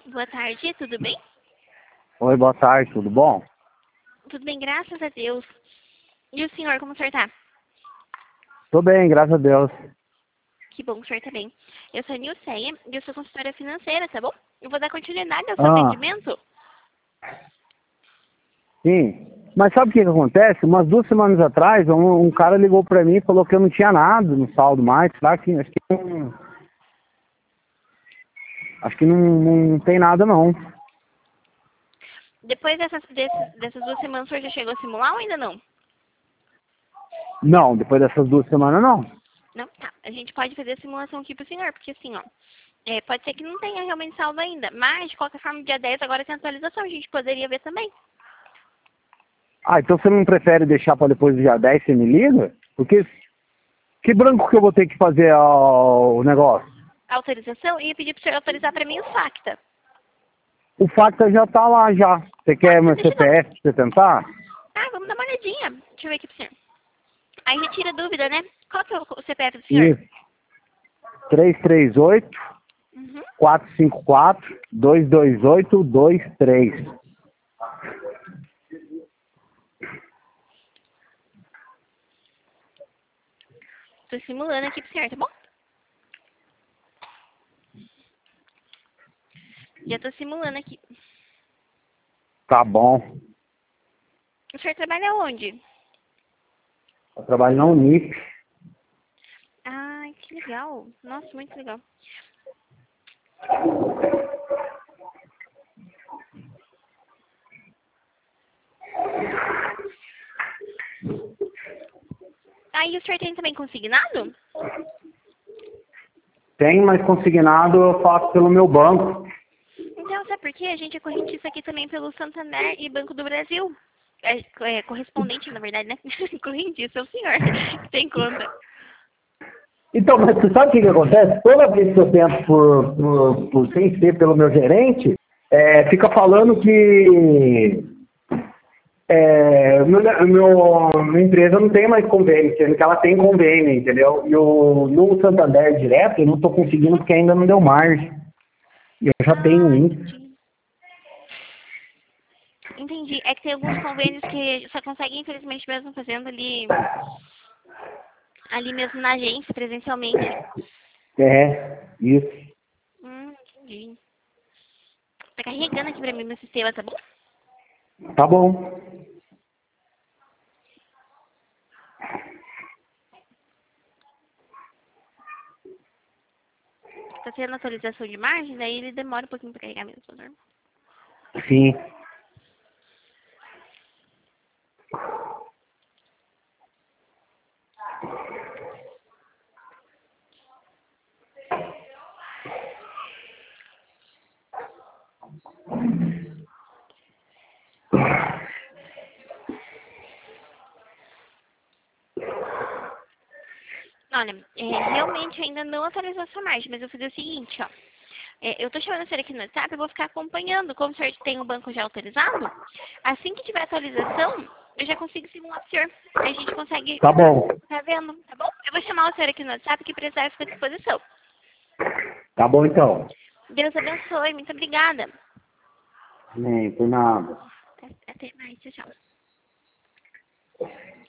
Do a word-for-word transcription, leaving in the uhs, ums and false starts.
Boa tarde, tudo bem? Oi, boa tarde, tudo bom? Tudo bem, graças a Deus. E o senhor, como o senhor tá? Tô bem, graças a Deus. Que bom que o senhor tá bem. Eu sou a Nilceia e eu sou consultora financeira, tá bom? Eu vou dar continuidade ao seu Ah, atendimento. sim. Mas sabe o que que acontece? Umas duas semanas atrás, um, um cara ligou pra mim e falou que eu não tinha nada no saldo mais. Claro que acho que não, acho que não, não tem nada não. Depois dessas, desses, dessas duas semanas, o senhor já chegou a simular ou ainda não? Não, depois dessas duas semanas não. Não? Tá. A gente pode fazer a simulação aqui pro senhor, porque assim, ó, é, pode ser que não tenha realmente saldo ainda, mas de qualquer forma, dia dez agora tem atualização, a gente poderia ver também. Ah, então você não prefere deixar pra depois do dia dez, você me liga? Porque que branco que eu vou ter que fazer ó, o negócio? Autorização, e ia pedir pro senhor autorizar pra mim o FACTA. O Facta já tá lá já. Você Tá, quer então meu deixa eu dar. C P F pra você tentar? Tá, vamos dar uma olhadinha. Deixa eu ver aqui pro senhor. Aí retira a dúvida, né? Qual que é o C P F do senhor? Isso. três três oito, Uhum. quatro cinco quatro, dois dois oito, dois três. Tô simulando aqui pro senhor, tá bom? Já tô simulando aqui. Tá bom. O senhor trabalha onde? Eu trabalho na Unip. Ai, que legal. Nossa, muito legal. Aí o senhor tem também consignado? Tem, mas consignado eu faço pelo meu banco. Então, sabe por quê? A gente é correntista aqui também pelo Santander e Banco do Brasil. É, é correspondente, na verdade, né? Correntista é o senhor que tem conta. Então, mas você sabe o que, que acontece? Toda vez que eu tento por, por, por sem ser pelo meu gerente, é, fica falando que é, meu, meu, minha empresa não tem mais convênio, sendo que ela tem convênio, entendeu? E o, no Santander direto eu não estou conseguindo porque ainda não deu margem. E eu já tenho Ah, um. entendi. Entendi. É que tem alguns convênios que só conseguem, infelizmente, mesmo fazendo ali, ali mesmo na agência, presencialmente. É, isso. Hum, entendi. Tá carregando aqui pra mim meu sistema, tá bom? Tá bom. Tá tendo atualização de margem, daí ele demora um pouquinho pra carregar mesmo, por favor. Sim. Olha, é, realmente ainda não atualizou essa margem, mas eu vou fazer o seguinte, ó. É, eu tô chamando a senhora aqui no WhatsApp, eu vou ficar acompanhando. Como o senhor tem o banco já autorizado, assim que tiver atualização, eu já consigo simular pro senhor. Aí a gente consegue Tá bom. tá vendo, tá bom? Eu vou chamar o senhor aqui no WhatsApp, que precisar eu fico à disposição. Tá bom então. Deus abençoe, muito obrigada. Nem por nada. Até até mais, tchau, tchau.